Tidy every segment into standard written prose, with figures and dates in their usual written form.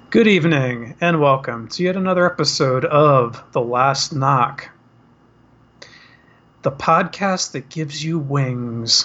Good evening, and welcome to yet another episode of The Last Knock, the podcast that gives you wings.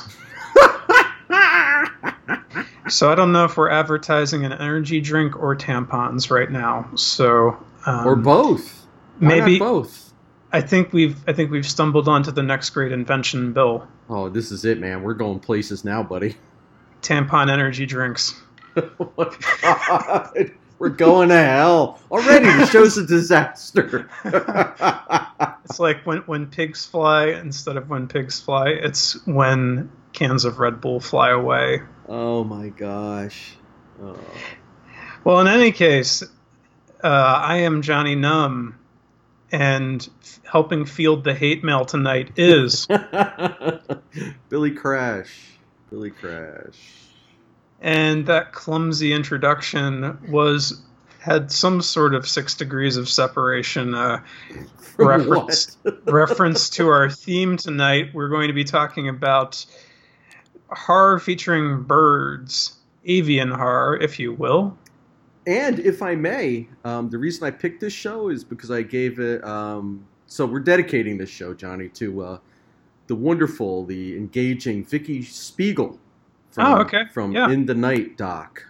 So I don't know if we're advertising an energy drink or tampons right now. So Or both. Why not maybe both? I think we've stumbled onto the next great invention, Bill. Oh, this is it, man. We're going places now, buddy. Tampon energy drinks. Oh my God. We're going to hell. Already, the show's a disaster. It's like when pigs fly instead of when pigs fly. It's when cans of Red Bull fly away. Oh my gosh. Oh. Well, in any case, I am Johnny Numb, and helping field the hate mail tonight is, Billy Crash. Billy Crash. and that clumsy introduction had some sort of 6 degrees of separation From reference what? reference to our theme tonight. We're going to be talking about horror featuring birds, avian horror, if you will. And if I may, the reason I picked this show is because I gave it. So we're dedicating this show, Johnny, to the wonderful, the engaging Vicky Spiegel from Yeah. In the Night doc.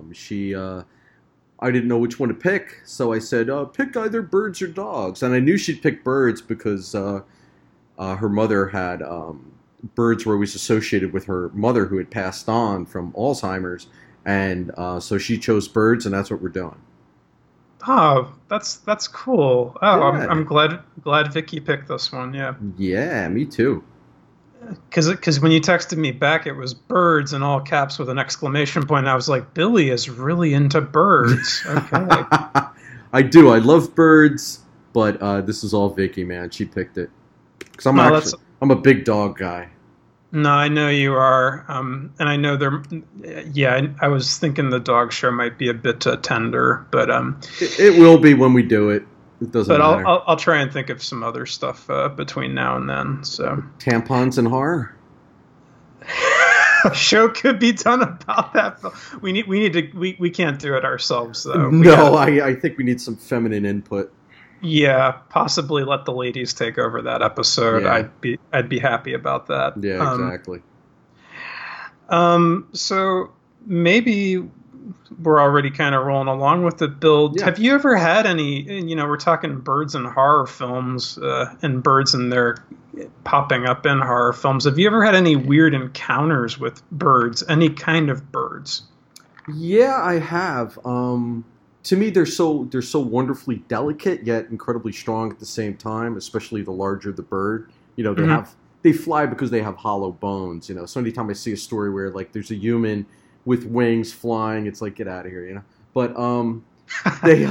I didn't know which one to pick, so I said, pick either birds or dogs. And I knew she'd pick birds because her mother had birds were always associated with her mother who had passed on from Alzheimer's. And so she chose birds, and that's what we're doing. Oh, that's cool. Oh, Yeah. I'm glad Vicky picked this one. Yeah, Yeah, me too. because when you texted me back, it was birds in all caps with an exclamation point. And I was like, Billy is really into birds. Okay. I do. I love birds, but this is all Vicky, man. She picked it because I'm a big dog guy. No, I know you are, and I know there. Yeah, I was thinking the dog show might be a bit tender, but It will be when we do it. It doesn't but matter. I'll try and think of some other stuff between now and then. So Tampons and horror. a show could be done about that. We can't do it ourselves though. No, I think we need some feminine input. Yeah, possibly let the ladies take over that episode. Yeah. I'd be happy about that. Yeah, exactly. So maybe we're already kind of rolling along with the build. Yeah. Have you ever had any? We're talking birds and horror films, and birds and their popping up in horror films. Have you ever had any weird encounters with birds? Any kind of birds? Yeah, I have. To me, they're so wonderfully delicate yet incredibly strong at the same time. Especially the larger the bird, they fly because they have hollow bones. So anytime I see a story where like there's a human with wings flying, it's like get out of here. But they,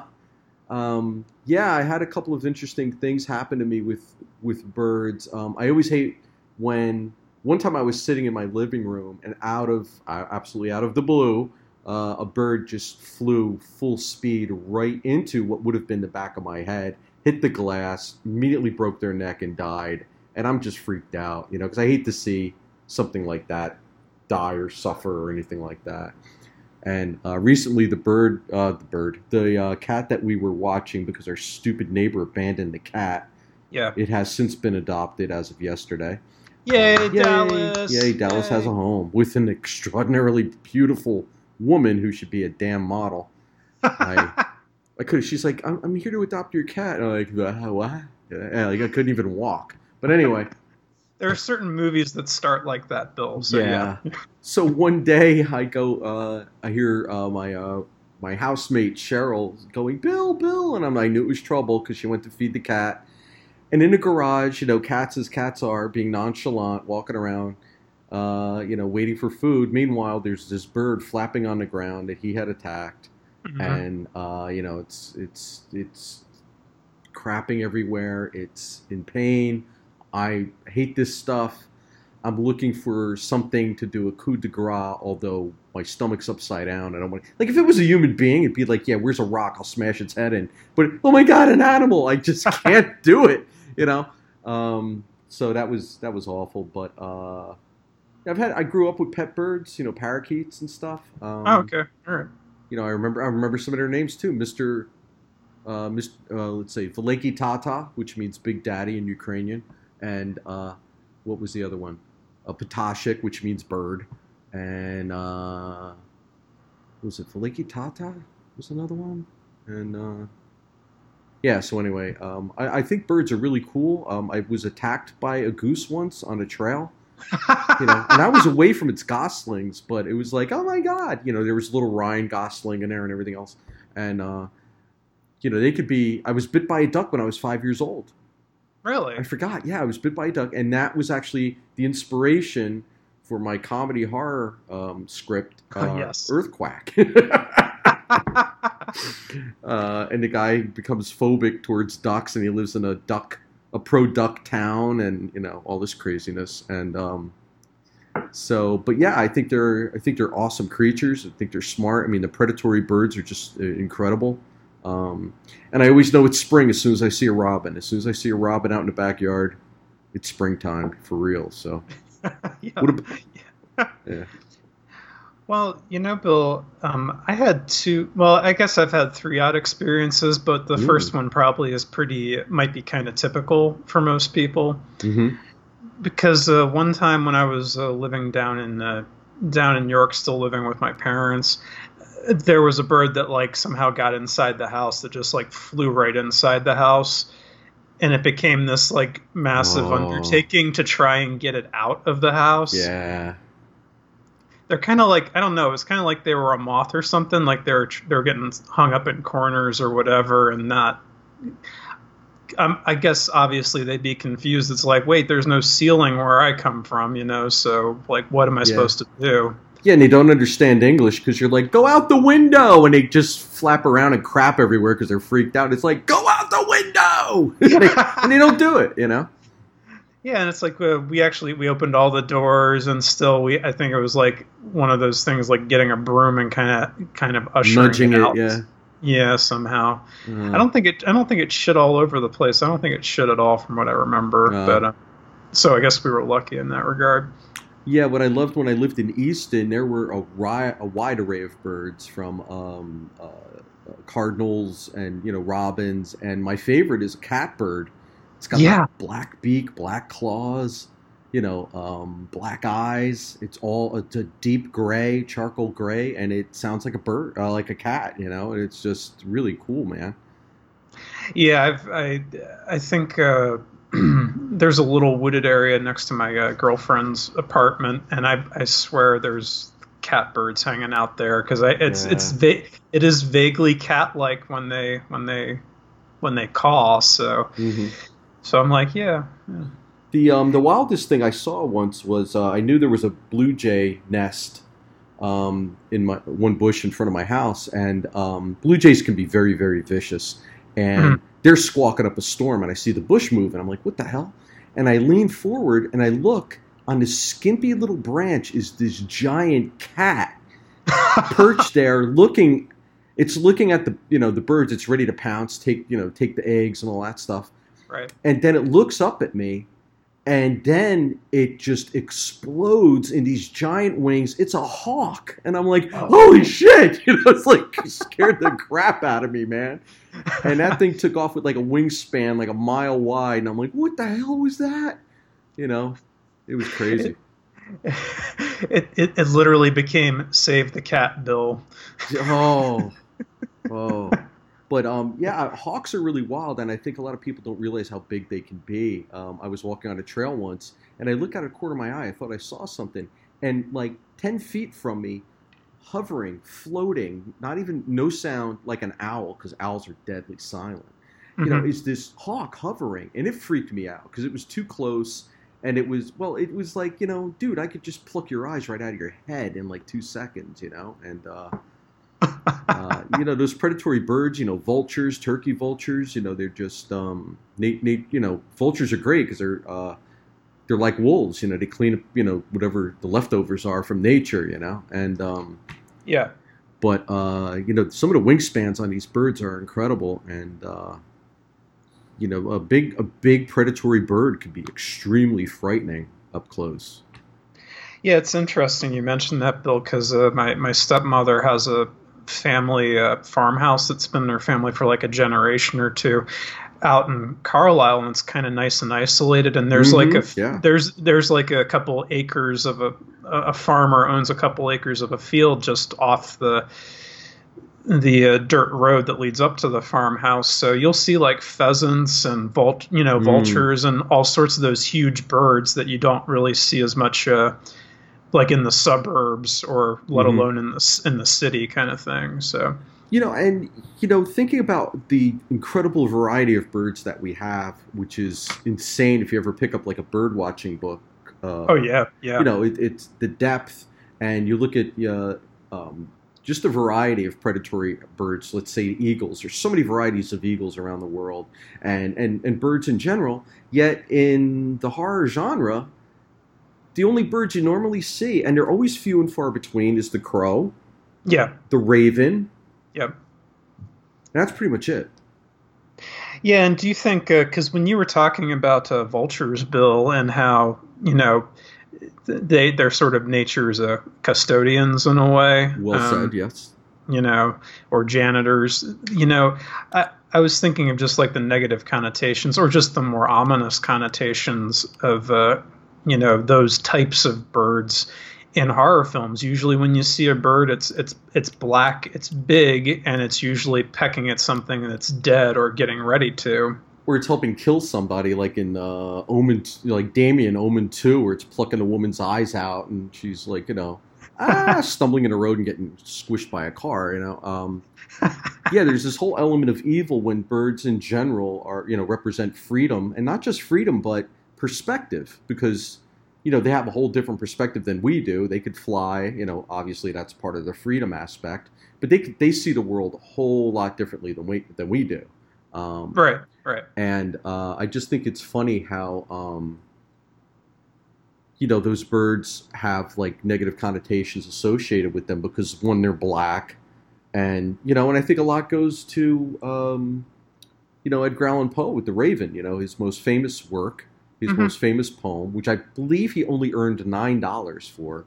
yeah, I had a couple of interesting things happen to me with birds. I always hate when one time I was sitting in my living room and absolutely out of the blue. A bird just flew full speed right into what would have been the back of my head, hit the glass, immediately broke their neck and died. And I'm just freaked out, because I hate to see something like that die or suffer or anything like that. And recently the cat that we were watching because our stupid neighbor abandoned the cat, Yeah. it has since been adopted as of yesterday. Yay, Dallas! Yay, Dallas has a home with an extraordinarily beautiful woman who should be a damn model. She's like, I'm here to adopt your cat. And I'm like, what? Yeah, like I couldn't even walk. But anyway. There are certain movies that start like that, Bill. So yeah. So one day I go, I hear my housemate Cheryl going, Bill, and I knew it was trouble because she went to feed the cat. And in the garage, cats as cats are, being nonchalant, walking around, waiting for food. Meanwhile, there's this bird flapping on the ground that he had attacked, and it's crapping everywhere. It's in pain. I hate this stuff. I'm looking for something to do a coup de grace, although my stomach's upside down. And I'm like if it was a human being, it'd be like, yeah, where's a rock? I'll smash its head in. But, oh my God, an animal. I just can't do it, So that was awful. But I grew up with pet birds, parakeets and stuff. Oh, okay. All right. I remember some of their names too. Let's say Veliki Tata, which means Big Daddy in Ukrainian, and what was the other one? Patashik, which means bird, and was it Veliki Tata? Was another one, and yeah. So anyway, I think birds are really cool. I was attacked by a goose once on a trail. And I was away from its goslings, but it was like, oh my god, there was little Ryan Gosling in there and everything else, and they could be. I was bit by a duck when I was 5 years old. Really? I forgot. Yeah, I was bit by a duck, and that was actually the inspiration for my comedy horror script, Yes. Earthquack. And the guy becomes phobic towards ducks, and he lives in a pro-duck town, and all this craziness. And but yeah, I think they're awesome creatures. I think they're smart. I mean, the predatory birds are just incredible. And I always know it's spring as soon as I see a robin. As soon as I see a robin out in the backyard, it's springtime for real. So, Yeah. Yeah. Well, Bill, I had two. Well, I guess I've had three odd experiences, but the first one probably might be kind of typical for most people. Mm-hmm. Because one time when I was living down in York, still living with my parents, there was a bird that somehow got inside the house that just flew right inside the house, and it became this massive undertaking to try and get it out of the house. Yeah. They're kind of I don't know, it was kind of like they were a moth or something, they were getting hung up in corners or whatever, and not. I guess obviously they'd be confused. It's wait, there's no ceiling where I come from, so what am I supposed to do? Yeah, and they don't understand English because you're go out the window, and they just flap around and crap everywhere because they're freaked out. It's go out the window, and they don't do it, Yeah, and it's we opened all the doors, and still I think it was one of those things getting a broom and kind of ushering nudging it out. Yeah. Yeah, somehow. I don't think it shit all over the place. I don't think it shit at all, from what I remember. But so I guess we were lucky in that regard. Yeah, what I loved when I lived in Easton, there were a wide array of birds, from cardinals and robins, and my favorite is a catbird. It's got black beak, black claws, black eyes. It's a deep gray, charcoal gray, and it sounds like a bird, like a cat. It's just really cool, man. Yeah, I think there's a little wooded area next to my girlfriend's apartment, and I swear there's catbirds hanging out there because it is vaguely cat-like when they call. So so I'm yeah. The wildest thing I saw once was I knew there was a blue jay nest in one bush in front of my house, and blue jays can be very, very vicious, and they're squawking up a storm, and I see the bush move, and I'm like, what the hell? And I lean forward, and I look, on this skimpy little branch is this giant cat perched there looking. It's looking at the birds. It's ready to pounce, take the eggs and all that stuff. Right. And then it looks up at me, and then it just explodes in these giant wings. It's a hawk, and I'm like, holy shit! It's scared the crap out of me, man. And that thing took off with a wingspan a mile wide, and I'm like, what the hell was that? It was crazy. It literally became Save the Cat Bill. Oh. But yeah, hawks are really wild, and I think a lot of people don't realize how big they can be. I was walking on a trail once, and I looked out of the corner of my eye. I thought I saw something, and 10 feet from me, hovering, floating, no sound, like an owl, because owls are deadly silent. Is this hawk hovering, and it freaked me out because it was too close, and it was dude, I could just pluck your eyes right out of your head in 2 seconds, and. Those predatory birds, vultures, turkey vultures, they're just, vultures are great because they're like wolves, they clean up, whatever the leftovers are from nature, and, yeah. But, some of the wingspans on these birds are incredible, and, a big predatory bird can be extremely frightening up close. Yeah, it's interesting you mentioned that, Bill, because my stepmother has a family farmhouse that's been their family for like a generation or two out in Carlisle, and it's kind of nice and isolated. And there's there's like a couple acres of a farmer owns a couple acres of a field just off the dirt road that leads up to the farmhouse. So you'll see like pheasants and vultures and all sorts of those huge birds that you don't really see as much like in the suburbs or let alone in the city kind of thing. So thinking about the incredible variety of birds that we have, which is insane if you ever pick up like a bird watching book. It's the depth, and you look at just a variety of predatory birds. Let's say eagles. There's so many varieties of eagles around the world, and birds in general. Yet in the horror genre, the only birds you normally see, and they're always few and far between, is the crow, the raven. Yep. That's pretty much it. Yeah, and do you think, because when you were talking about vultures, Bill, and how, they're sort of nature's custodians in a way. Well said, yes. Or janitors, I was thinking of just like the negative connotations or just the more ominous connotations of, those types of birds in horror films. Usually when you see a bird, it's black, it's big, and it's usually pecking at something that's dead or getting ready to. Or it's helping kill somebody, like in Omen, like Damien, Omen 2, where it's plucking a woman's eyes out, and she's like, stumbling in a road and getting squished by a car, there's this whole element of evil when birds in general are, represent freedom, and not just freedom, but perspective, because they have a whole different perspective than we do. They could fly, obviously that's part of the freedom aspect, but they see the world a whole lot differently than we do. Right. And I just think it's funny how those birds have like negative connotations associated with them because one, they're black, and and I think a lot goes to Edgar Allan Poe with The Raven, his most famous work. His most famous poem, which I believe he only earned $9 for.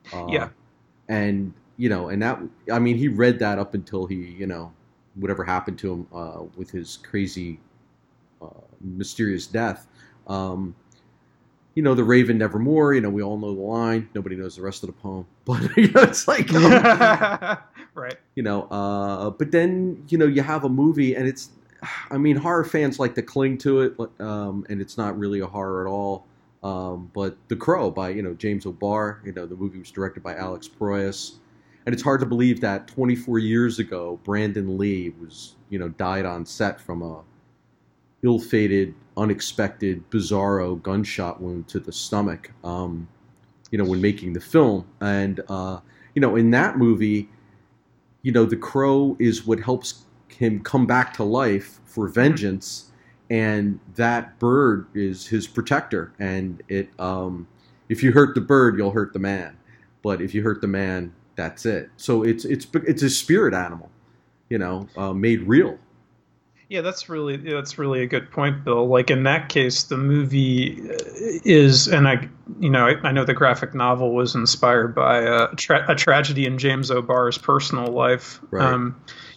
And, and that, he read that up until he, whatever happened to him with his crazy, mysterious death. The Raven Nevermore, we all know the line. Nobody knows the rest of the poem. But, it's like, right. But then, you have a movie and it's, horror fans like to cling to it, and it's not really a horror at all. But The Crow by, James O'Barr, the movie was directed by Alex Proyas. And it's hard to believe that 24 years ago, Brandon Lee was, died on set from a ill-fated, unexpected, bizarro gunshot wound to the stomach, when making the film. And, in that movie, The Crow is what helps him come back to life for vengeance, and that bird is his protector. And it, if you hurt the bird, you'll hurt the man. But if you hurt the man, that's it. So it's a spirit animal, made real. Yeah, that's really a good point, Bill. Like in that case, the movie is, and I know the graphic novel was inspired by a tragedy in James O'Barr's personal life. Right.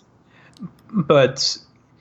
But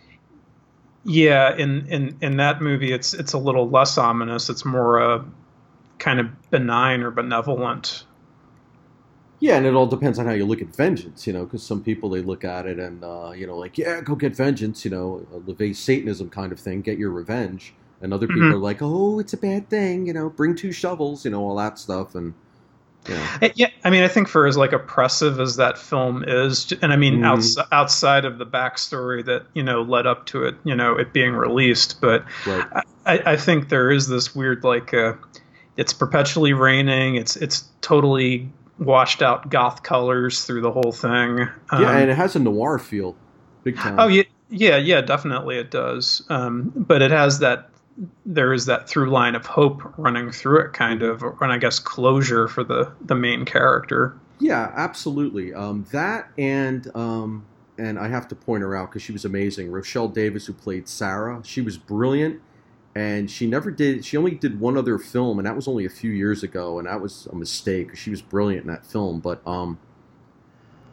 yeah, in that movie, it's a little less ominous. It's more kind of benign or benevolent. Yeah, and it all depends on how you look at vengeance, because some people, they look at it and, like, yeah, go get vengeance, a LaVey Satanism kind of thing, get your revenge. And other people are like, oh, it's a bad thing, bring 2 shovels, all that stuff. And, Yeah, I think for as like oppressive as that film is, and outside of the backstory that led up to it, it being released, but right. I think there is this weird it's perpetually raining, it's totally washed out goth colors through the whole thing. And it has a noir feel, big time. Oh yeah, definitely it does. But it has there is that through line of hope running through it, kind of, and I guess closure for the main character. Yeah, absolutely. That and I have to point her out because she was amazing. Rochelle Davis, who played Sarah, she was brilliant, and she only did one other film, and that was only a few years ago, and that was a mistake. She was brilliant in that film, but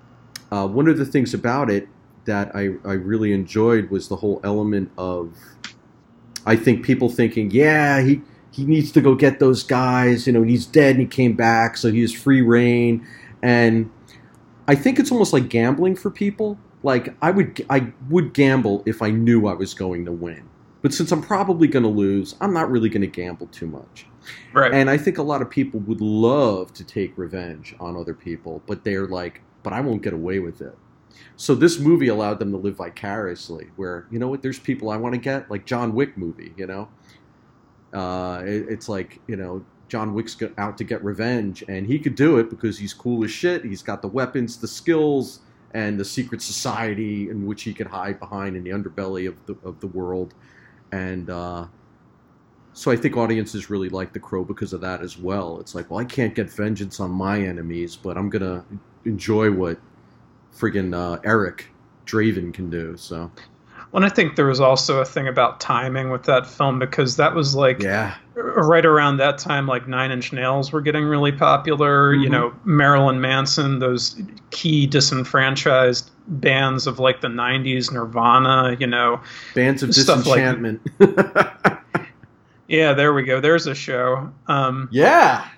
One of the things about it that I really enjoyed was the whole element of, I think, people thinking, yeah, he needs to go get those guys. You know, he's dead and he came back, so he has free reign. And I think it's almost like gambling for people. Like I would gamble if I knew I was going to win. But since I'm probably going to lose, I'm not really going to gamble too much. Right. And I think a lot of people would love to take revenge on other people, but they're like, but I won't get away with it. So this movie allowed them to live vicariously, where, you know what, there's people I want to get, like John Wick movie, you know? It's like, you know, John Wick's out to get revenge, and he could do it because he's cool as shit. He's got the weapons, the skills, and the secret society in which he could hide behind in the underbelly of the world. And so I think audiences really like The Crow because of that as well. It's like, well, I can't get vengeance on my enemies, but I'm going to enjoy what friggin' Eric Draven can do. So, well, I think there was also a thing about timing with that film, because that was like right around that time, like Nine Inch Nails were getting really popular. Mm-hmm. You know, Marilyn Manson, those key disenfranchised bands of like the 90s, Nirvana, you know. Bands of Disenchantment. Like, yeah, there we go. There's a show. Yeah.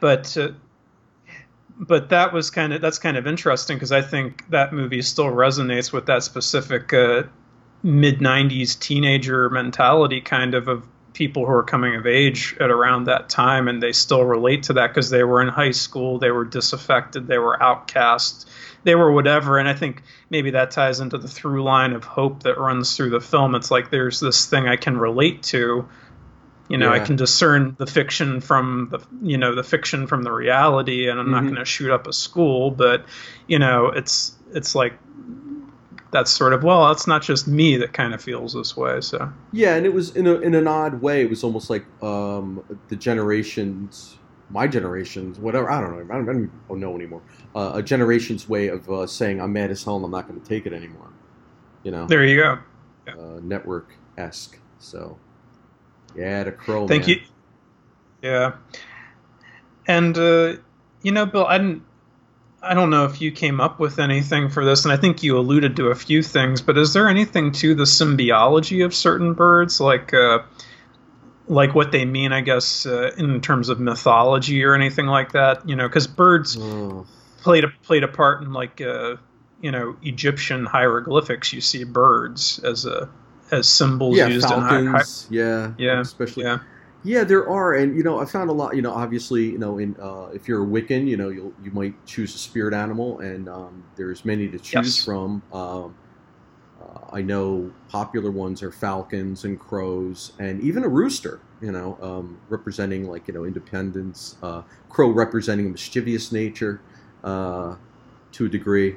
But that's kind of interesting, because I think that movie still resonates with that specific mid-90s teenager mentality kind of people who are coming of age at around that time, and they still relate to that because they were in high school, they were disaffected, they were outcast, they were whatever. And I think maybe that ties into the through line of hope that runs through the film. It's like there's this thing I can relate to. You know, I can discern the fiction from the fiction from the reality, and I'm not going to shoot up a school, but you know, it's like that's sort of, well, it's not just me that kind of feels this way. So yeah, and it was in an odd way. It was almost like the generations, my generations, whatever. I don't know. I don't know anymore. A generation's way of saying I'm mad as hell and I'm not going to take it anymore. You know. There you go. Yeah. Network-esque. So. Yeah, The Crow. Thank you. Yeah, and you know, Bill, I don't know if you came up with anything for this, and I think you alluded to a few things. But is there anything to the symbiology of certain birds, like what they mean, I guess, in terms of mythology or anything like that? You know, because birds played a part in like you know, Egyptian hieroglyphics. You see birds as symbols used falcons, in especially. Yeah, there are, and you know, I found a lot. You know, obviously, you know, in if you're a Wiccan, you know, you might choose a spirit animal, and there's many to choose from. I know popular ones are falcons and crows, and even a rooster. You know, representing, like, you know, independence. Crow representing a mischievous nature, to a degree.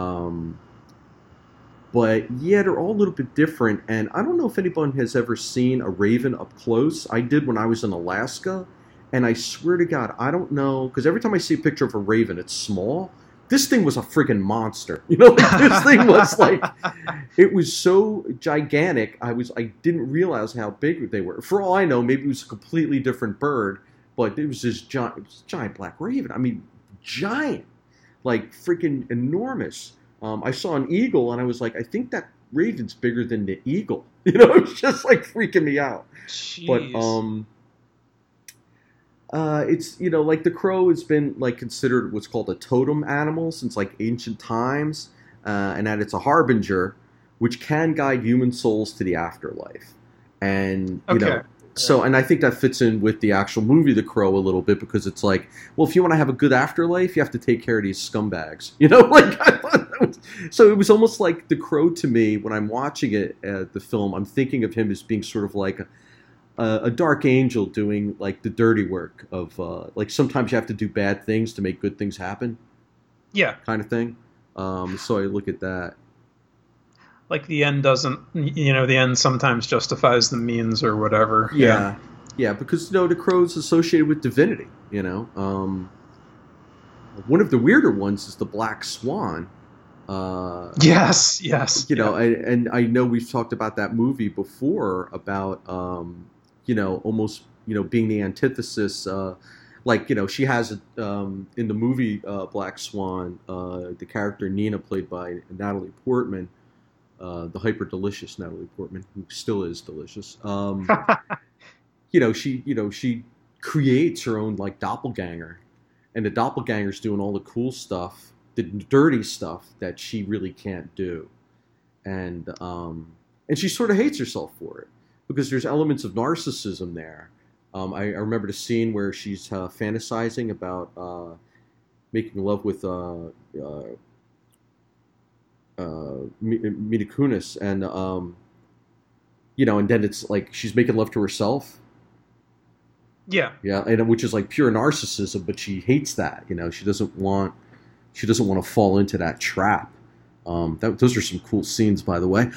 But yeah, they're all a little bit different, and I don't know if anyone has ever seen a raven up close. I did when I was in Alaska, and I swear to God, I don't know, because every time I see a picture of a raven, it's small. This thing was a friggin' monster. You know, like, this thing was like, it was so gigantic, I didn't realize how big they were. For all I know, maybe it was a completely different bird, but it was this giant black raven. I mean, giant, like freaking enormous. I saw an eagle, and I was like, I think that raven's bigger than the eagle. You know, it was just like freaking me out. Jeez. But it's, you know, like the crow has been like considered what's called a totem animal since like ancient times, and that it's a harbinger, which can guide human souls to the afterlife. And you know. So, and I think that fits in with the actual movie The Crow a little bit, because it's like, well, if you want to have a good afterlife, you have to take care of these scumbags, you know? Like, I thought that was, so it was almost like The Crow to me when I'm watching it, the film. I'm thinking of him as being sort of like a dark angel doing like the dirty work of like sometimes you have to do bad things to make good things happen. Yeah, kind of thing. So I look at that. Like the end doesn't, you know, the end sometimes justifies the means or whatever. Yeah, because, you know, the crow's associated with divinity, you know. One of the weirder ones is the black swan. Yes. You know, and I know we've talked about that movie before about, you know, almost, you know, being the antithesis. like she has in the movie Black Swan, the character Nina, played by Natalie Portman, the hyper delicious Natalie Portman, who still is delicious. She creates her own like doppelganger, and the doppelganger's doing all the cool stuff, the dirty stuff that she really can't do, and she sort of hates herself for it because there's elements of narcissism there. I remember the scene where she's fantasizing about making love with Mila Kunis, and and then it's like she's making love to herself. Yeah. Yeah, and which is like pure narcissism, but she hates that. She doesn't want to fall into that trap. Those are some cool scenes, by the way.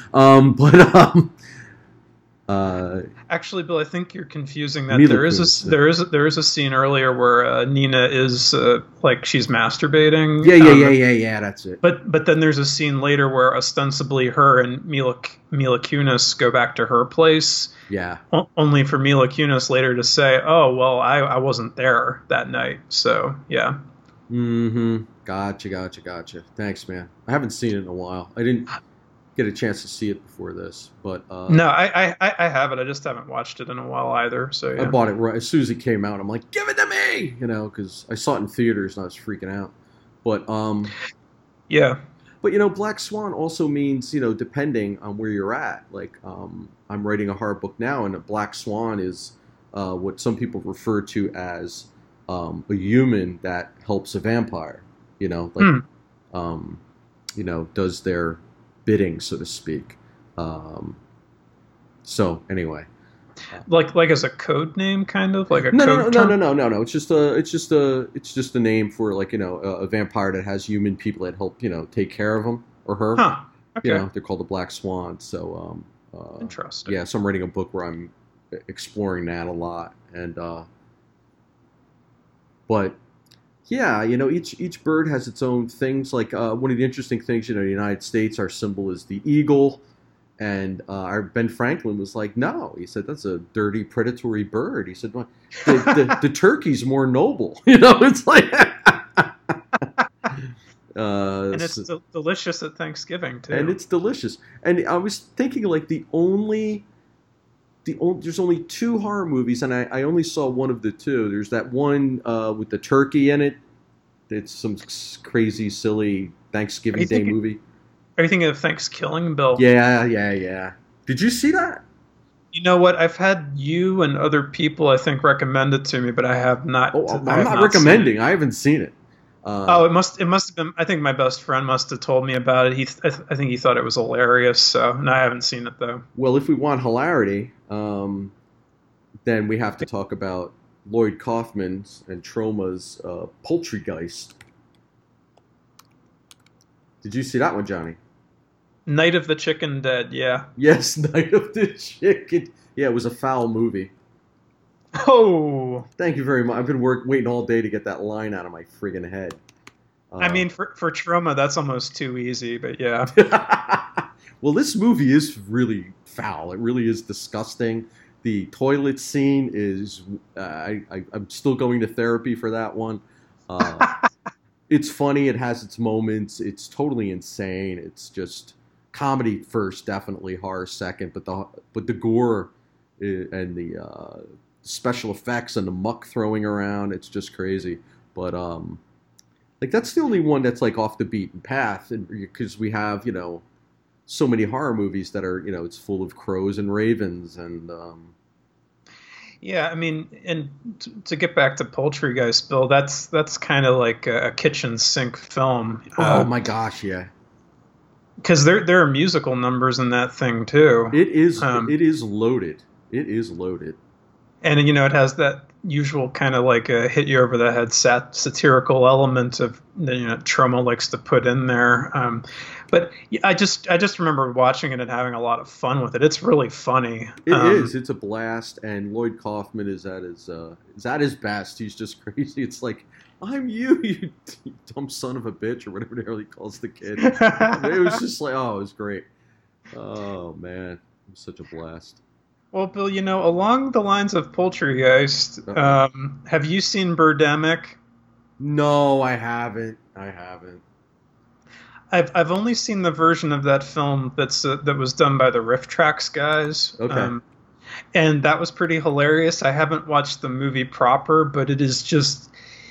Actually, Bill, I think you're confusing that. Mila There is Kunis, there is a scene earlier where Nina is like she's masturbating. Yeah, that's it. But then there's a scene later where ostensibly her and Mila Kunis go back to her place. Yeah. Only for Mila Kunis later to say, "Oh, well, I wasn't there that night." So yeah. Mm-hmm. Gotcha. Thanks, man. I haven't seen it in a while. I didn't get a chance to see it before this, but no, I have it. I just haven't watched it in a while either. So yeah. I bought it right as soon as it came out. I'm like, give it to me, because I saw it in theaters and I was freaking out. But yeah. But Black Swan also means depending on where you're at. Like I'm writing a horror book now, and a Black Swan is what some people refer to as a human that helps a vampire. Does their bidding, so to speak. So anyway, like as a code name, kind of like a no. code term? No. It's just a name for like a vampire that has human people that help take care of him or her. Huh. Okay. They're called the Black Swan. So interesting. Yeah, so I'm writing a book where I'm exploring that a lot, and but. Yeah, each bird has its own things. Like one of the interesting things, in the United States, our symbol is the eagle, and our Ben Franklin was like, no, he said that's a dirty, predatory bird. He said, well, the turkey's more noble. It's like, and it's delicious at Thanksgiving too. And it's delicious. And I was thinking, like there's only 2 horror movies, and I only saw one of the 2. There's that one with the turkey in it. It's some crazy, silly Thanksgiving Day movie. Are you thinking of Thanksgiving, Bill? Yeah. Did you see that? You know what? I've had you and other people, I think, recommend it to me, but I have not. Oh, I'm not recommending. I haven't seen it. It must have been. I think my best friend must have told me about it. I think he thought it was hilarious. So, no, I haven't seen it though. Well, if we want hilarity, then we have to talk about Lloyd Kaufman's and Troma's Poultrygeist. Did you see that one, Johnny? Night of the Chicken Dead, yeah. Yes, Night of the Chicken. Yeah, it was a foul movie. Oh! Thank you very much. I've been waiting all day to get that line out of my friggin' head. I mean, for Troma, that's almost too easy, but yeah. Well, this movie is really foul. It really is disgusting. The toilet scene is... I'm still going to therapy for that one. It's funny. It has its moments. It's totally insane. It's just comedy first, definitely horror second. But the gore and the special effects and the muck throwing around, it's just crazy. But like that's the only one that's like off the beaten path, and because we have so many horror movies that are it's full of crows and ravens and. Yeah, I mean, and to get back to Poultrygeist, Bill, that's kind of like a kitchen sink film. Oh my gosh, yeah. Because there are musical numbers in that thing too. It is loaded. It is loaded. And it has that usual kind of like a hit you over the head satirical element of Troma likes to put in there. But I just remember watching it and having a lot of fun with it. It's really funny. It is. It's a blast, and Lloyd Kaufman is at his best. He's just crazy. It's like, I'm you dumb son of a bitch, or whatever the hell he calls the kid. It was just like, it was great. Oh man, it was such a blast. Well, Bill, along the lines of Poltergeist, Uh-oh. have you seen Birdemic? No, I haven't. I haven't. I've only seen the version of that film that was done by the Riff Tracks guys, Okay. and that was pretty hilarious. I haven't watched the movie proper, but it is just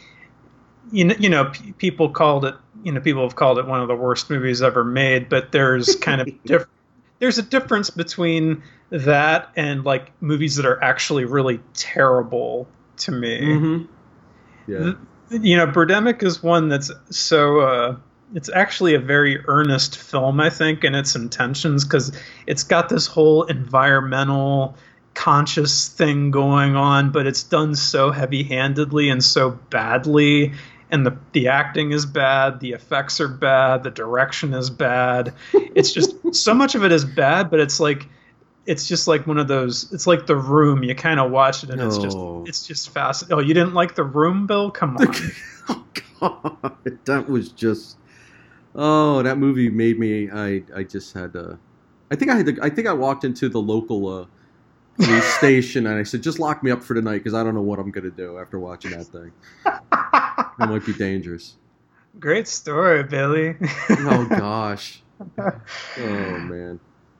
people called it people have called it one of the worst movies ever made, but there's kind of there's a difference between that and like movies that are actually really terrible to me. Mm-hmm. Yeah. Birdemic is one that's so it's actually a very earnest film, I think, in its intentions, because it's got this whole environmental conscious thing going on, but it's done so heavy-handedly and so badly. And the acting is bad, the effects are bad, the direction is bad. It's just so much of it is bad, but it's just like one of those. It's like The Room. You kind of watch it and No. it's just fascinating. Oh, you didn't like The Room, Bill? Come on. Oh God, that was just. Oh, that movie made me. I just had to. I think I walked into the local police station and I said, "Just lock me up for the night because I don't know what I'm gonna do after watching that thing. It might be dangerous." Great story, Billy. Oh gosh. Oh man.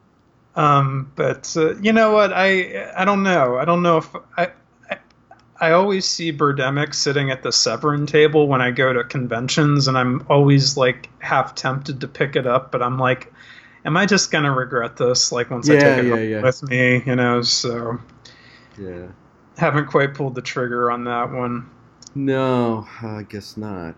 But you know what? I don't know. I don't know if I always see Birdemic sitting at the Severin table when I go to conventions, and I'm always like half tempted to pick it up, but I'm like, am I just gonna regret this? Like once I take it home with me, So Yeah. haven't quite pulled the trigger on that one. No, I guess not.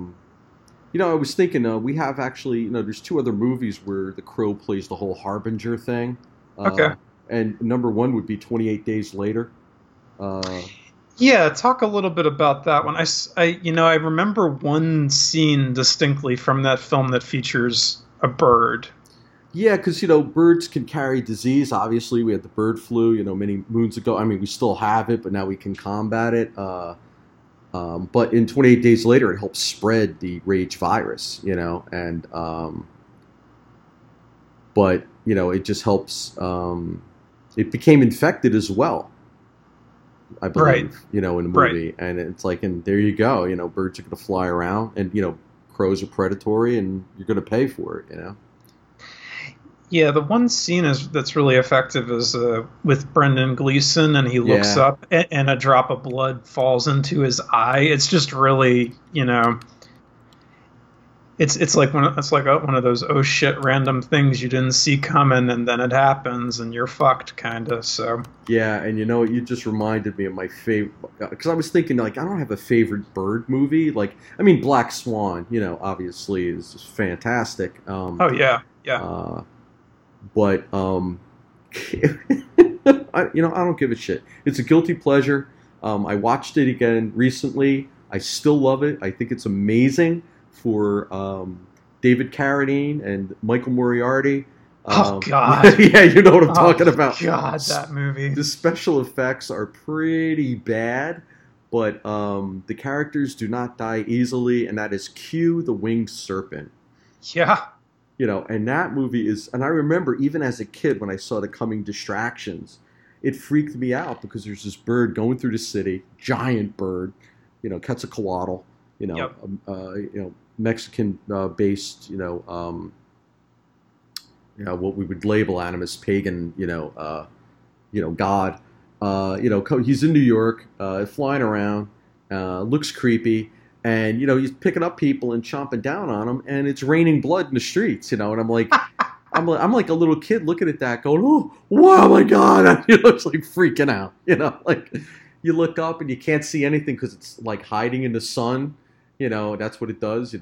I was thinking we have actually, there's two other movies where The Crow plays the whole Harbinger thing. Okay. And number one would be 28 Days Later. Yeah, talk a little bit about that one. I remember one scene distinctly from that film that features a bird. Yeah, because, birds can carry disease. Obviously, we had the bird flu, many moons ago. I mean, we still have it, but now we can combat it. But in 28 Days Later, it helps spread the rage virus, but, it just helps. It became infected as well, I believe, Right. In the movie. Right. And it's like, and there you go, birds are going to fly around and, crows are predatory and you're going to pay for it. Yeah, the one scene that's really effective is with Brendan Gleeson, and he looks up and a drop of blood falls into his eye. It's just really, it's like one of those oh shit random things you didn't see coming, and then it happens and you're fucked, kind of. So yeah, and you just reminded me of my favorite, because I was thinking like I don't have a favorite bird movie. Like I mean, Black Swan, obviously is just fantastic. oh yeah. But I don't give a shit. It's a guilty pleasure. I watched it again recently. I still love it. I think it's amazing for David Carradine and Michael Moriarty. Oh God! Yeah, you know what I'm talking about. God, that movie. The special effects are pretty bad, but the characters do not die easily, and that is Q, the winged serpent. Yeah. And that movie is, and I remember even as a kid when I saw The Coming Distractions, it freaked me out because there's this bird going through the city, giant bird, Quetzalcoatl, Yep. Mexican based, what we would label animus, pagan, god. He's in New York, flying around, looks creepy. And, he's picking up people and chomping down on them, and it's raining blood in the streets, and I'm like, I'm like a little kid looking at that going, oh my God. It's like freaking out, like you look up and you can't see anything because it's like hiding in the sun, that's what it does,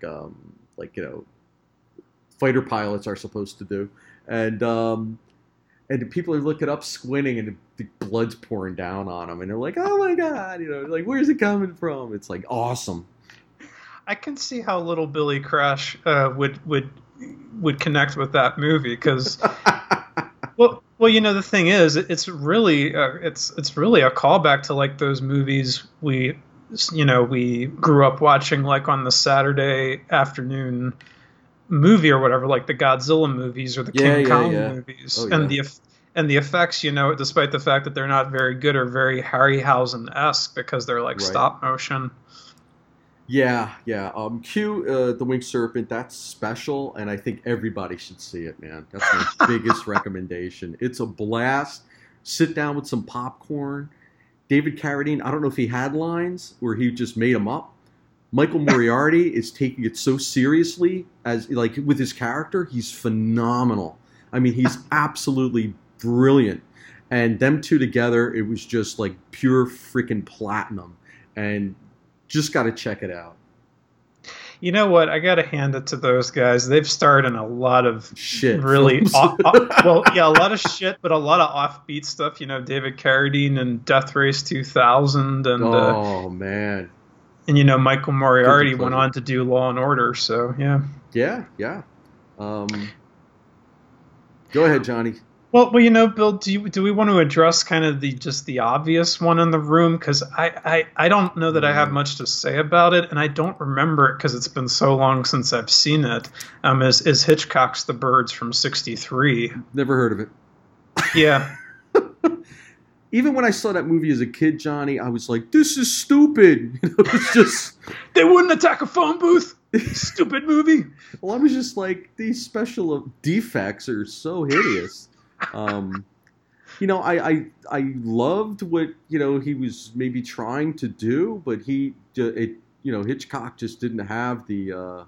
fighter pilots are supposed to do. And people are looking up, squinting, and the blood's pouring down on them. And they're like, oh, my God. Like, where's it coming from? It's, like, awesome. I can see how Little Billy Crash would connect with that movie because, well, the thing is, it's really it's really a callback to, like, those movies we grew up watching, like, on the Saturday afternoon movie or whatever, like the Godzilla movies or the King Kong movies. Oh, and and the effects, despite the fact that they're not very good, are very Harryhausen-esque because they're like Right. stop motion. Yeah, yeah. Q, the Winged Serpent, that's special, and I think everybody should see it, man. That's my biggest recommendation. It's a blast. Sit down with some popcorn. David Carradine, I don't know if he had lines or he just made them up. Michael Moriarty is taking it so seriously as like with his character. He's phenomenal. I mean, he's absolutely brilliant. And them two together, it was just like pure freaking platinum. And just got to check it out. You know what? I got to hand it to those guys. They've starred in a lot of Shit. really, well, yeah, a lot of shit, but a lot of offbeat stuff. David Carradine and Death Race 2000, and Oh, man. and Michael Moriarty Guilty went pleasure. on to do Law and Order. So yeah. Yeah, yeah. Go ahead, Johnny. Well, Bill, do we want to address kind of the obvious one in the room? Because I don't know that I have much to say about it, and I don't remember it because it's been so long since I've seen it. Is Hitchcock's The Birds from '63? Never heard of it. Yeah. Even when I saw that movie as a kid, Johnny, I was like, this is stupid. It's just... They wouldn't attack a phone booth. Stupid movie. Well, I was just like, these special defects are so hideous. I loved what he was maybe trying to do, but Hitchcock just didn't have the.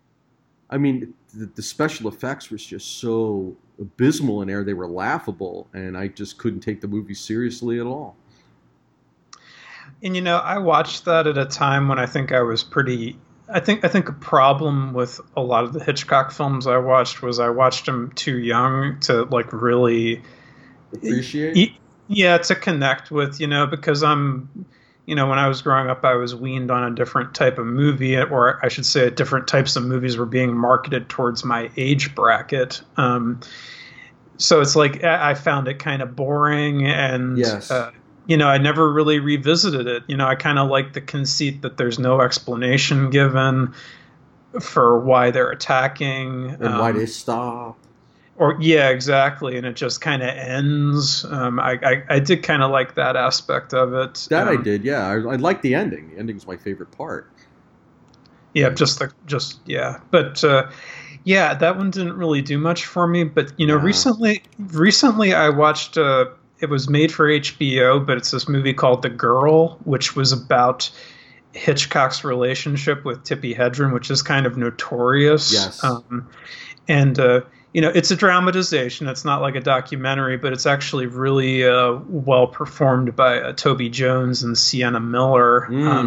The special effects was just so abysmal in there; they were laughable, and I just couldn't take the movie seriously at all. And I watched that at a time when I think I was pretty. I think a problem with a lot of the Hitchcock films I watched was I watched them too young to like really appreciate. Yeah, to connect with, because when I was growing up, I was weaned on a different type of movie, or I should say, different types of movies were being marketed towards my age bracket. So it's like I found it kind of boring, and Yes. I never really revisited it. I kind of like the conceit that there's no explanation given for why they're attacking. And why they stop. Yeah, exactly. And it just kind of ends. I did kind of like that aspect of it. That I did, yeah. I liked the ending. The ending's my favorite part. Yeah, yeah. But yeah, that one didn't really do much for me. But, recently I watched... it was made for HBO, but it's this movie called The Girl, which was about Hitchcock's relationship with Tippi Hedren, which is kind of notorious. Yes. It's a dramatization. It's not like a documentary, but it's actually really well performed by Toby Jones and Sienna Miller.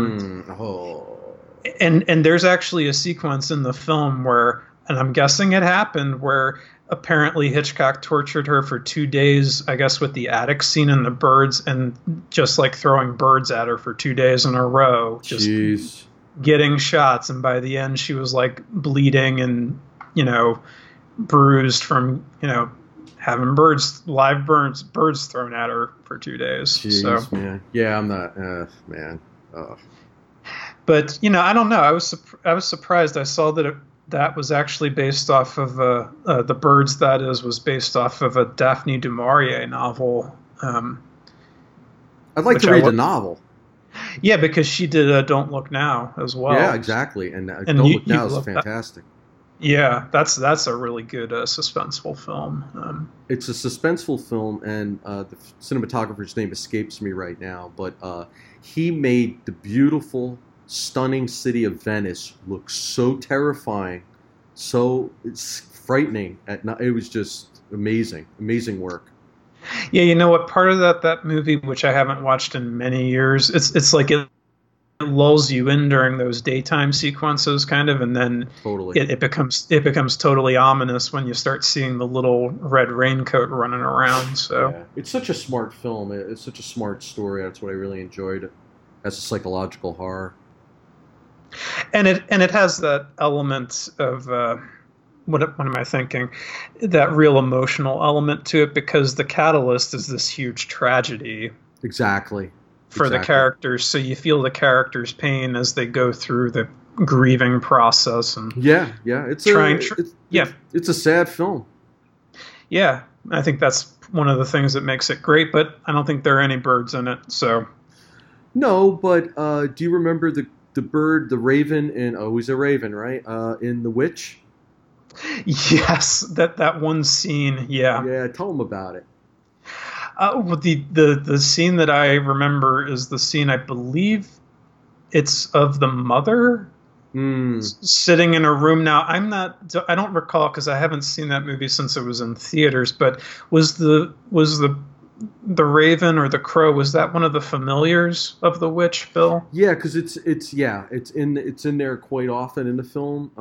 And there's actually a sequence in the film where, and I'm guessing it happened, where apparently Hitchcock tortured her for 2 days, I guess, with the attic scene and the birds, and just like throwing birds at her for 2 days in a row, just Jeez. getting shots. And by the end, she was like bleeding and, bruised from, having live birds thrown at her for 2 days. Jeez, man. Yeah, I'm not, man. But, I don't know. I was surprised. I saw that that was actually based off of The Birds, that was based off of a Daphne du Maurier novel. I'd like to read the novel. Yeah, because she did Don't Look Now as well. Yeah, exactly. And Don't Look Now is fantastic. Yeah, that's a really good suspenseful film. It's a suspenseful film, and the cinematographer's name escapes me right now, but he made the beautiful, stunning city of Venice look so terrifying, so it's frightening. It was just amazing work. Yeah, you know what? Part of that movie, which I haven't watched in many years, it's like it lulls you in during those daytime sequences, kind of, and then totally it becomes totally ominous when you start seeing the little red raincoat running around. So yeah. It's such a smart film. It's such a smart story. That's what I really enjoyed as a psychological horror. And it has that element of what am I thinking? That real emotional element to it, because the catalyst is this huge tragedy. Exactly. For the characters, so you feel the characters' pain as they go through the grieving process, and yeah, it's a sad film. Yeah, I think that's one of the things that makes it great. But I don't think there are any birds in it. So No, but do you remember the bird, the raven, in Always a Raven, right? In The Witch? yes, that one scene. Yeah. Yeah, tell them about it. Well, the scene that I remember is the scene, I believe it's of the mother Hmm. sitting in a room. Now, I don't recall because I haven't seen that movie since it was in theaters, but was the Raven or the Crow, was that one of the familiars of the witch, Bill? Yeah, because it's in there quite often in the film,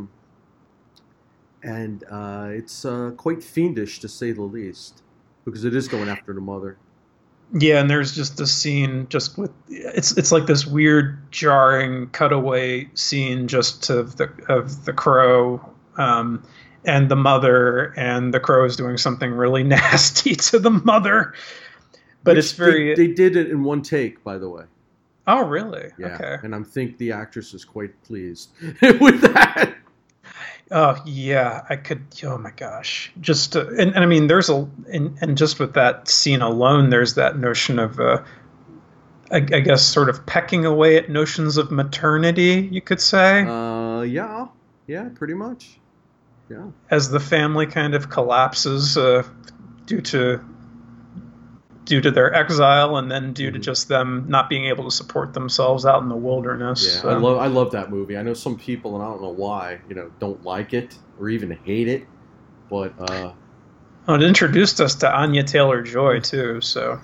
and it's quite fiendish to say the least, because it is going after the mother. Yeah, and there's just a scene just with it's like this weird jarring cutaway scene just of the crow, and the mother, and the crow is doing something really nasty to the mother. But it's Which very they did it in one take, by the way. Oh, really? Yeah, Okay. and I think the actress is quite pleased with that. Oh yeah, I could. Oh my gosh, just and I mean, and just with that scene alone, there's that notion of, I guess, sort of pecking away at notions of maternity, you could say, Yeah, yeah, pretty much. Yeah. as the family kind of collapses due to due to their exile, and then due to just them not being able to support themselves out in the wilderness. Yeah, So. I love that movie. I know some people, and I don't know why, don't like it or even hate it, but Oh, it introduced us to Anya Taylor-Joy too. So.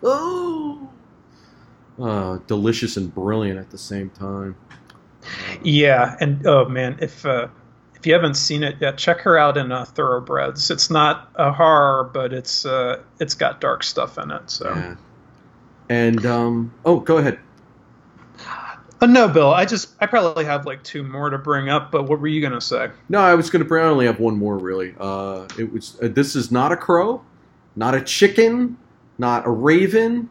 delicious and brilliant at the same time. Yeah, and oh man, if you haven't seen it yet, check her out in Thoroughbreds. It's not a horror, but it's got dark stuff in it. So. Yeah. And go ahead. No, Bill. I probably have like two more to bring up, but what were you gonna say? No, I was going to. I only have one more really. This is not a crow, not a chicken, not a raven,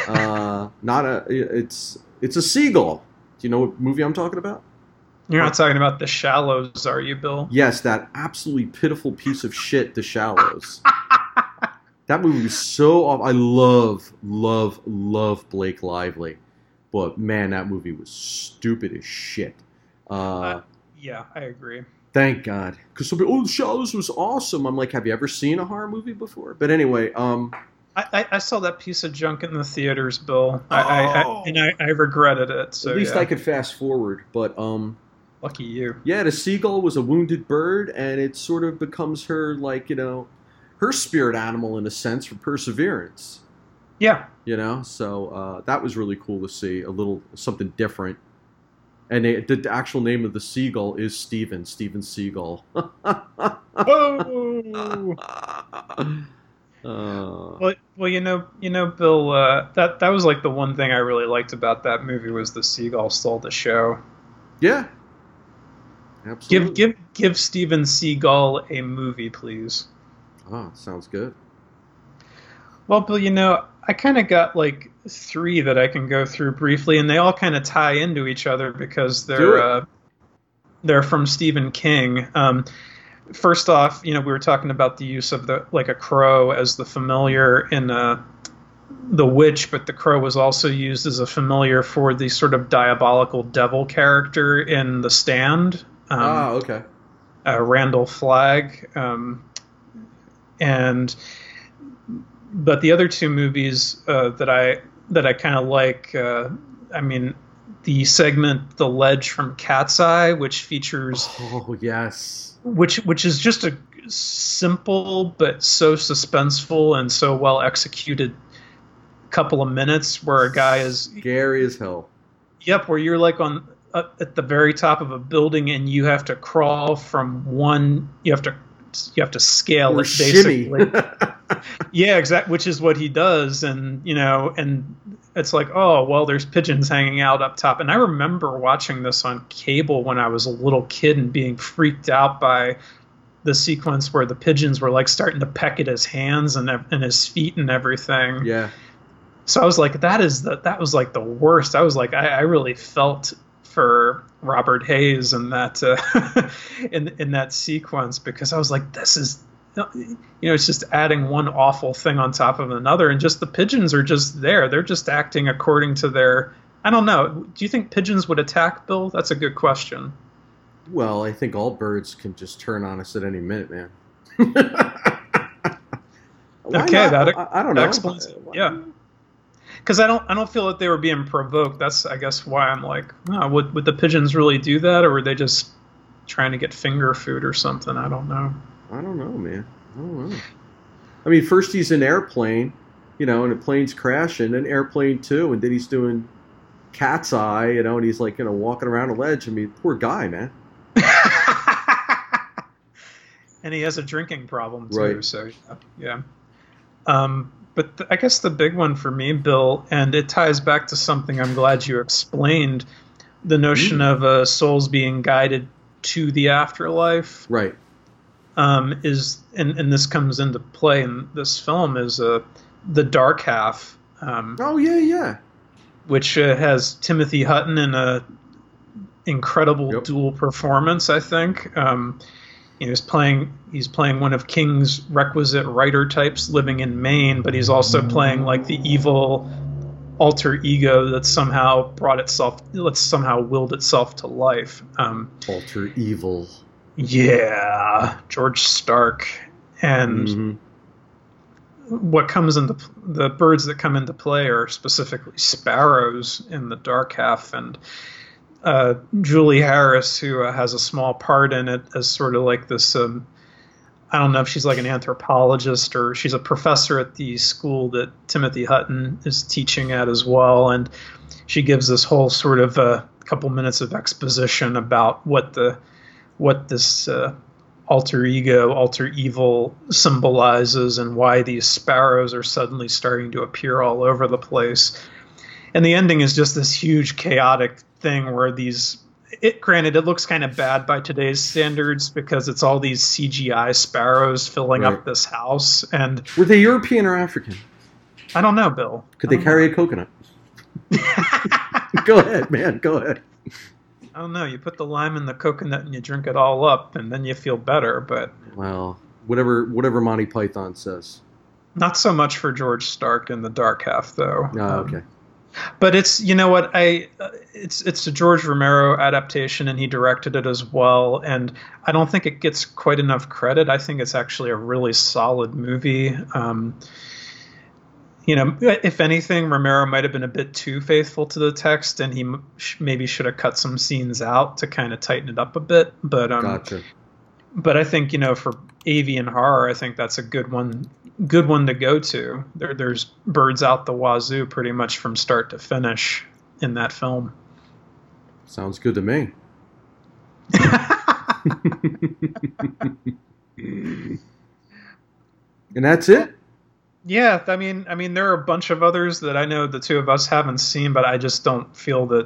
It's a seagull. Do you know what movie I'm talking about? You're not talking about The Shallows, are you, Bill? Yes, that absolutely pitiful piece of shit, The Shallows. That movie was so off. I love Blake Lively, but man, that movie was stupid as shit. Yeah, I agree. Thank God, because somebody, The Shallows was awesome. I'm like, have you ever seen a horror movie before? But anyway, I saw that piece of junk in the theaters, Bill. I regretted it. So at least yeah. I could fast forward. But Lucky you. yeah, the seagull was a wounded bird, and it sort of becomes her, like, her spirit animal in a sense for perseverance. Yeah. So that was really cool to see, a little something different. And the actual name of the seagull is Steven Seagull. Oh. Well, Bill. That was like the one thing I really liked about that movie was the seagull stole the show. Yeah. Absolutely. Give Steven Seagal a movie, please. Oh, sounds good. Well, Bill, I kind of got like three that I can go through briefly, and they all kind of tie into each other because they're from Stephen King. First off, we were talking about the use of a crow as the familiar in The Witch, but the crow was also used as a familiar for the sort of diabolical devil character in The Stand. Okay. Randall Flagg. But the other two movies that I kind of like, the segment "The Ledge" from Cat's Eye, which features yes, which is just a simple but so suspenseful and so well executed couple of minutes where a guy is scary as hell. Yep, where you're like at the very top of a building and you have to crawl from one. You have to scale it basically. Yeah, exactly. Which is what he does, and it's like, oh well, there's pigeons hanging out up top. And I remember watching this on cable when I was a little kid and being freaked out by the sequence where the pigeons were like starting to peck at his hands and his feet and everything. Yeah. So I was like, that was like the worst. I was like, I really felt for Robert Hayes in that in that sequence, because I was like, this it's just adding one awful thing on top of another, and just the pigeons are just there. They're just acting according to their. I don't know. Do you think pigeons would attack, Bill? That's a good question. Well, I think all birds can just turn on us at any minute, man. Okay, I don't know. That explains it. Yeah. Because I don't feel that they were being provoked. That's, I guess, why I'm like, oh, would the pigeons really do that, or were they just trying to get finger food or something? I don't know. I don't know, man. I don't know. I mean, first he's in airplane, and the plane's crashing, and airplane 2, and then he's doing cat's eye, and he's like, walking around a ledge. I mean, poor guy, man. And he has a drinking problem too, right. So yeah. But I guess the big one for me, Bill, and it ties back to something I'm glad you explained, the notion of souls being guided to the afterlife. Right. Is and this comes into play in this film is the Dark Half. Oh yeah. Which has Timothy Hutton in a incredible dual performance, I think. He's playing one of King's requisite writer types living in Maine, but he's also playing like the evil alter ego that somehow willed itself to life. Alter evil. Yeah, George Stark. And what comes into the birds that come into play are specifically sparrows in the Dark Half, and Julie Harris, who has a small part in it as sort of like this, I don't know if she's like an anthropologist or she's a professor at the school that Timothy Hutton is teaching at as well. And she gives this whole sort of couple minutes of exposition about what this alter ego, alter evil symbolizes and why these sparrows are suddenly starting to appear all over the place. And the ending is just this huge chaotic thing where granted, it looks kind of bad by today's standards because it's all these CGI sparrows filling up this house. And were they European or African? I don't know, Bill. Could they carry a coconut? Go ahead, man. Go ahead. I don't know. You put the lime in the coconut and you drink it all up, and then you feel better. But well, whatever Monty Python says. Not so much for George Stark in the Dark Half, though. Oh, okay. But it's it's a George Romero adaptation, and he directed it as well. And I don't think it gets quite enough credit. I think it's actually a really solid movie. If anything, Romero might have been a bit too faithful to the text, and he maybe should have cut some scenes out to kind of tighten it up a bit. But gotcha. But I think for avian horror, I think that's a good one to go to. There's birds out the wazoo pretty much from start to finish in that film. Sounds good to me. And that's it? Yeah, I mean, there are a bunch of others that I know the two of us haven't seen, but I just don't feel that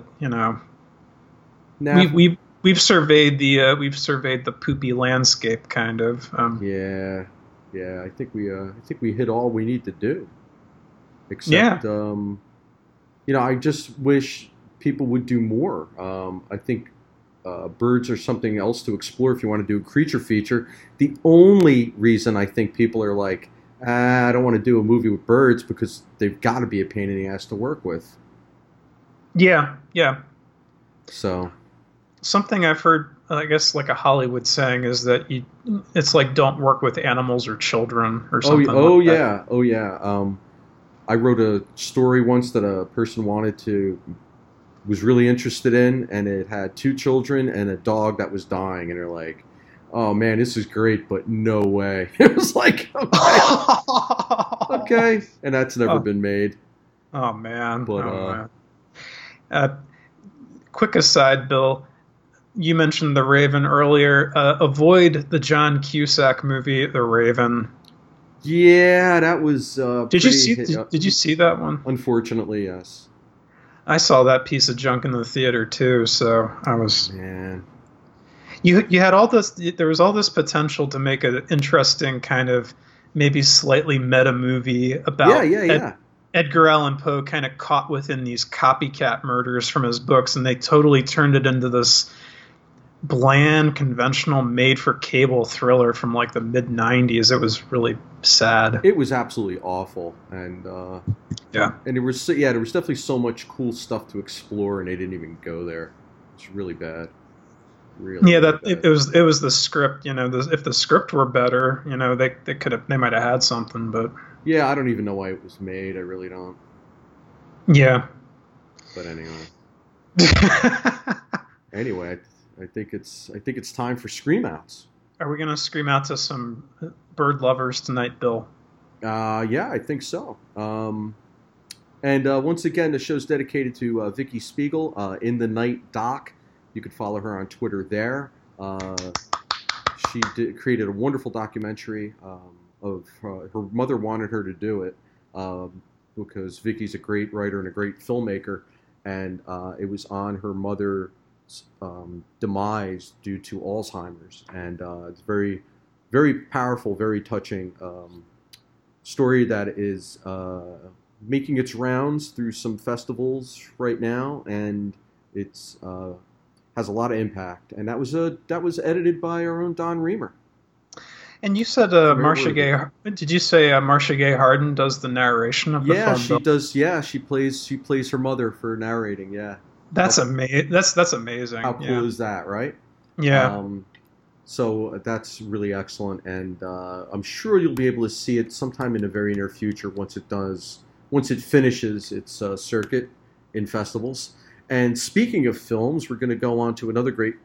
we've surveyed the poopy landscape kind of. Yeah, I think we hit all we need to do. Except, I just wish people would do more. I think birds are something else to explore if you want to do a creature feature. The only reason I think people are like, I don't want to do a movie with birds because they've got to be a pain in the ass to work with. Yeah. So something I've heard, I guess, like a Hollywood saying is that it's like don't work with animals or children or something. Oh yeah. I wrote a story once that a person was really interested in, and it had 2 children and a dog that was dying, and they're like, "Oh man, this is great, but no way." It was like, okay, and that's never been made. Oh man. But quick aside, Bill. You mentioned The Raven earlier. Avoid the John Cusack movie, The Raven. Yeah, that was. Did you see that one? Unfortunately, yes. I saw that piece of junk in the theater too, so I was. Man. You had all this. There was all this potential to make an interesting kind of maybe slightly meta movie about Edgar Allan Poe kind of caught within these copycat murders from his books, and they totally turned it into this bland, conventional, made-for-cable thriller from like the mid-90s. It was really sad. It was absolutely awful, and Yeah. there was definitely so much cool stuff to explore, and they didn't even go there. It's really bad. Really, Yeah, really that bad. it was the script. If the script were better, they might have had something, but Yeah, I don't even know why it was made. I really don't. yeah. But anyway, I think it's time for scream outs. Are we gonna scream out to some bird lovers tonight, Bill? Yeah, I think so. And once again, the show's dedicated to Vicky Spiegel, In the Night Doc. You can follow her on Twitter there. Created a wonderful documentary of her mother wanted her to do it because Vicky's a great writer and a great filmmaker, and it was on her mother's demise due to Alzheimer's, and it's very, very powerful, very touching story that is making its rounds through some festivals right now, and it's has a lot of impact. And that was edited by our own Don Reamer. And you said Marcia Gay. Did you say Marcia Gay Harden does the narration of the film? Yeah, she does. Yeah, she plays her mother for narrating. Yeah, that's amazing. That's amazing. How cool is that, right? Yeah. So that's really excellent, and I'm sure you'll be able to see it sometime in the very near future once it finishes its circuit in festivals. And speaking of films, we're going to go on to another great.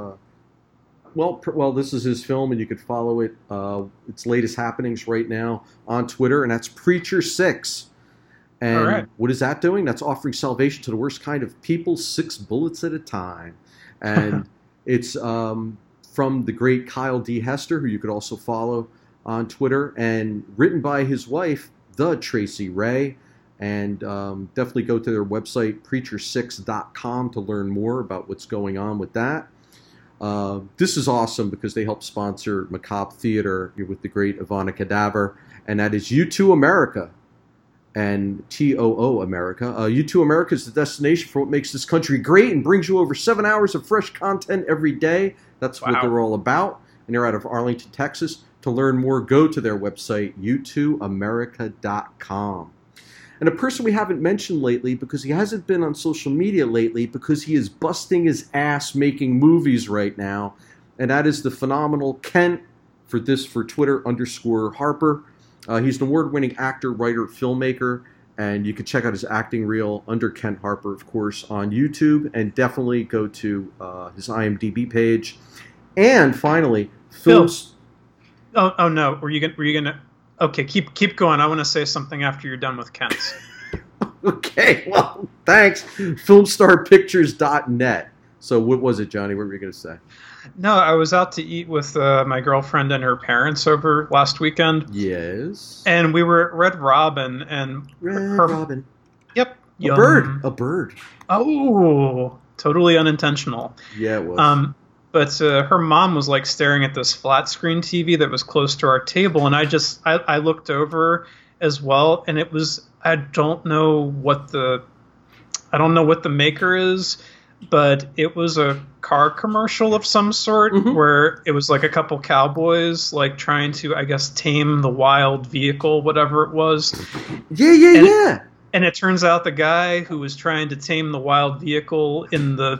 Well, this is his film, and you could follow it. Its latest happenings right now on Twitter, and that's Preacher 6. And all right. What is that doing? That's offering salvation to the worst kind of people, 6 bullets at a time. And it's from the great Kyle D. Hester, who you could also follow on Twitter, and written by his wife, the Tracy Ray. And definitely go to their website, preacher6.com, to learn more about what's going on with that. This is awesome because they help sponsor Macabre Theater with the great Ivana Cadaver, and that is U2 America and TOO America. U2 America is the destination for what makes this country great and brings you over 7 hours of fresh content every day. That's what they're all about. And they're out of Arlington, Texas. To learn more, go to their website, u2america.com. And a person we haven't mentioned lately because he hasn't been on social media lately because he is busting his ass making movies right now, and that is the phenomenal Kent for Twitter _Harper. He's an award-winning actor, writer, filmmaker, and you can check out his acting reel under Kent Harper, of course, on YouTube, and definitely go to his IMDb page. And finally, films. Oh no, were you gonna? Okay, keep going. I want to say something after you're done with Kent's. Okay, well, thanks. Filmstarpictures.net. So what was it, Johnny? What were you going to say? No, I was out to eat with my girlfriend and her parents over last weekend. Yes. And we were at Red Robin, and Robin. Yep. A bird. Oh, totally unintentional. Yeah, it was. But her mom was like staring at this flat screen TV that was close to our table, and I looked over as well, and it was I don't know what the maker is, but it was a car commercial of some sort where it was like a couple cowboys like trying to, I guess, tame the wild vehicle, whatever it was. Yeah. And it turns out the guy who was trying to tame the wild vehicle in the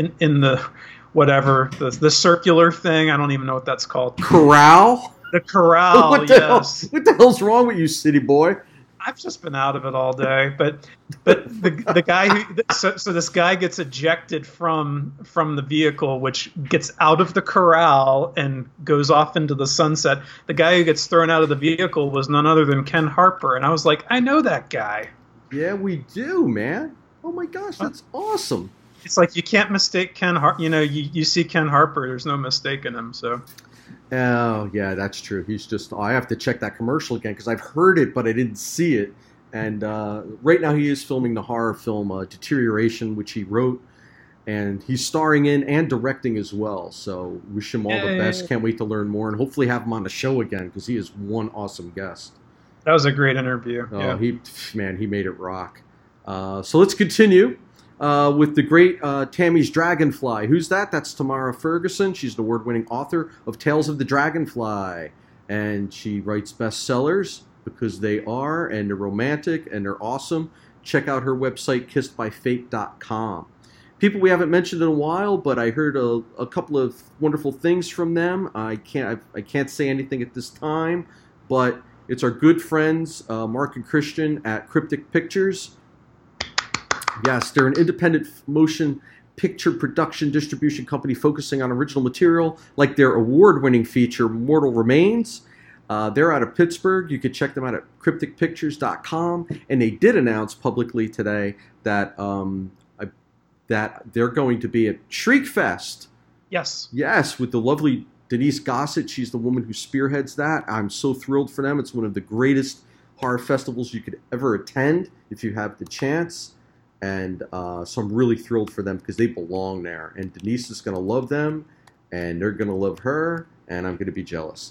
whatever, the circular thing, I don't even know what that's called. Corral? The corral, what the hell's wrong with you, city boy? I've just been out of it all day, but the guy so this guy gets ejected from the vehicle, which gets out of the corral and goes off into the sunset. The guy who gets thrown out of the vehicle was none other than Ken Harper, and I was like, I know that guy. Yeah, we do, man. Oh my gosh, that's awesome. It's like you can't mistake Ken Harper. You see Ken Harper, there's no mistaking him. So. Oh, yeah, that's true. He's just. I have to check that commercial again because I've heard it, but I didn't see it. And right now he is filming the horror film Deterioration, which he wrote, and he's starring in and directing as well. So wish him all the best. Can't wait to learn more and hopefully have him on the show again because he is one awesome guest. That was a great interview. Oh, yeah. He made it rock. So let's continue. with the great Tammy's Dragonfly. Who's that? That's Tamara Ferguson. She's an award-winning author of Tales of the Dragonfly. And she writes bestsellers because they are, and they're romantic, and they're awesome. Check out her website, kissedbyfate.com. People we haven't mentioned in a while, but I heard a couple of wonderful things from them. I can't say anything at this time, but it's our good friends, Mark and Christian at Cryptic Pictures. Yes, they're an independent motion picture production distribution company focusing on original material, like their award-winning feature, Mortal Remains. They're out of Pittsburgh. You can check them out at crypticpictures.com. And they did announce publicly today that that they're going to be at Shriekfest. Yes. Yes, with the lovely Denise Gossett. She's the woman who spearheads that. I'm so thrilled for them. It's one of the greatest horror festivals you could ever attend if you have the chance. And so I'm really thrilled for them because they belong there. And Denise is going to love them, and they're going to love her, and I'm going to be jealous.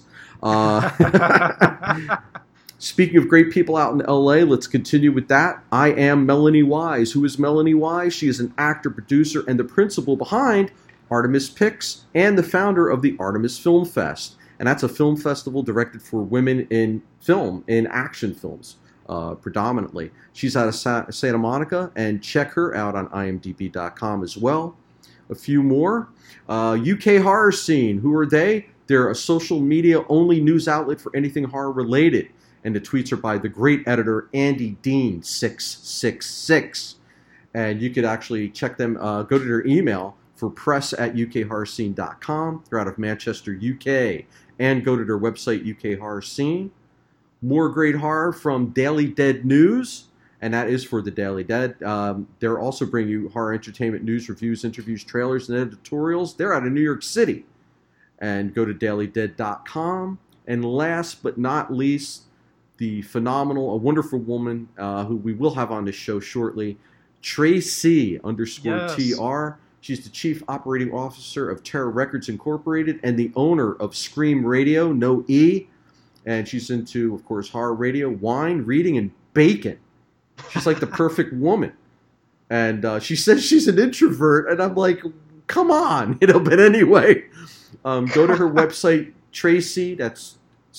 Speaking of great people out in LA, let's continue with that. I am Melanie Wise. Who is Melanie Wise? She is an actor, producer, and the principal behind Artemis Picks and the founder of the Artemis Film Fest. And that's a film festival directed for women in film, in action films, predominantly. She's out of Santa Monica, and check her out on imdb.com as well. A few more. UK Horror Scene. Who are they? They're a social media-only news outlet for anything horror-related. And the tweets are by the great editor Andy Dean 666. And you could actually check them, go to their email for press@ukhorrorscene.com. They're out of Manchester, UK. And go to their website, UK Horror Scene. More great horror from Daily Dead News, and that is for the Daily Dead. They're also bringing you horror entertainment news, reviews, interviews, trailers, and editorials. They're out of New York City. And go to dailydead.com. And last but not least, the phenomenal, a wonderful woman who we will have on this show shortly, Tracy _TR. She's the Chief Operating Officer of Terror Records Incorporated and the owner of Scream Radio, no E. And she's into, of course, horror radio, wine, reading, and bacon. She's like the perfect woman. And she says she's an introvert, and I'm like, come on. But anyway, go to her website, Tracy, that's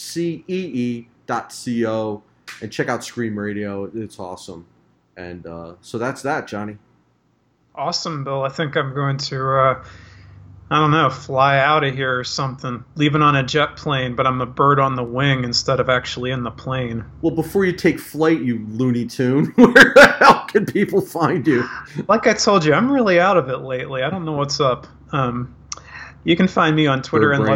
CEE.co, and check out Scream Radio. It's awesome. And so that's that, Johnny. Awesome, Bill. I think I'm going to, I don't know, fly out of here or something. Leaving on a jet plane, but I'm a bird on the wing instead of actually in the plane. Well, before you take flight, you Looney Tune, where the hell can people find you? Like I told you, I'm really out of it lately. I don't know what's up. You can find me on Twitter and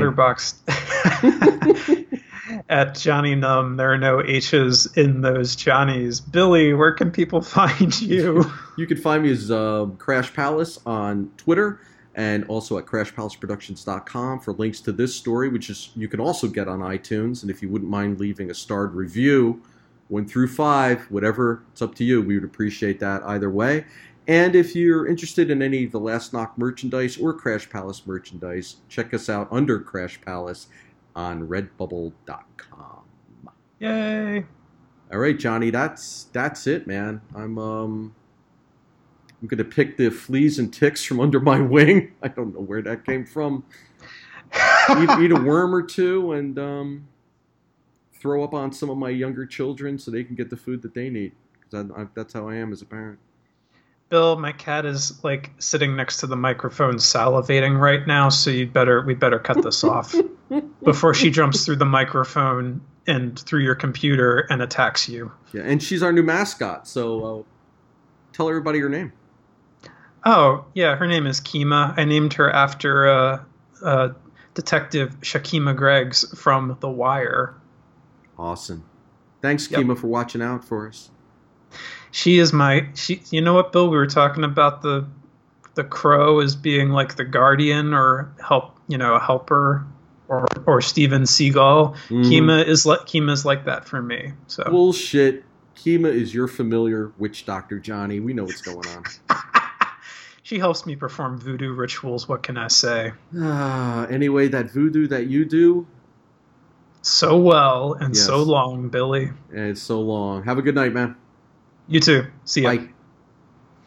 Letterboxd at Johnny Numb. There are no H's in those Johnnies. Billy, where can people find you? You can find me as Crash Palace on Twitter, and also at crashpalaceproductions.com for links to this story, which is you can also get on iTunes. And if you wouldn't mind leaving a starred review, 1 through 5, whatever, it's up to you. We would appreciate that either way. And if you're interested in any of the Last Knock merchandise or Crash Palace merchandise, check us out under Crash Palace on redbubble.com. Yay! All right, Johnny, that's it, man. I'm going to pick the fleas and ticks from under my wing. I don't know where that came from. Eat a worm or two and throw up on some of my younger children so they can get the food that they need. 'Cause that's how I am as a parent. Bill, my cat is like sitting next to the microphone salivating right now, so we'd better cut this off before she jumps through the microphone and through your computer and attacks you. Yeah, and she's our new mascot, so tell everybody her name. Oh, yeah, her name is Kima. I named her after Detective Shakima Greggs from The Wire. Awesome. Thanks, Kima, for watching out for us. She is you know what, Bill? We were talking about the Crow as being like the guardian or a helper or Steven Seagal. Mm-hmm. Kima's like that for me. So bullshit. Kima is your familiar witch doctor, Johnny. We know what's going on. She helps me perform voodoo rituals. What can I say? Anyway, that voodoo that you do. So well and so long, Billy. And it's so long. Have a good night, man. You too. See ya. Bye.